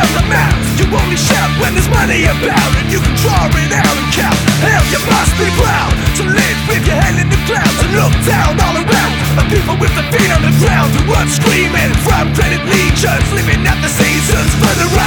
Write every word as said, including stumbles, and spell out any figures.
out the mouth. You only shout when there's money about, and you can draw it out and count. Hell, you must be proud to live with your head in the clouds and look down all around at people with their feet on the ground who run screaming from dreaded legions, living out the seasons further out.